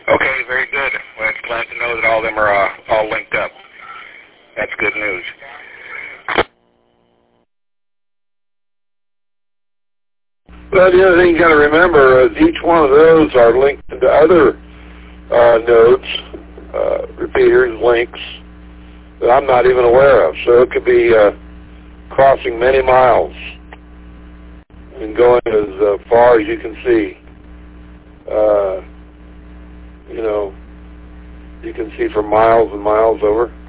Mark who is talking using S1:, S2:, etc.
S1: Okay, very good. Well, it's glad to know that all of them are all linked up. That's good news.
S2: Well, the other thing you got to remember is each one of those are linked to other nodes, repeaters, links that I'm not even aware of. So it could be crossing many miles and going as far as you can see. You can see for miles and miles over.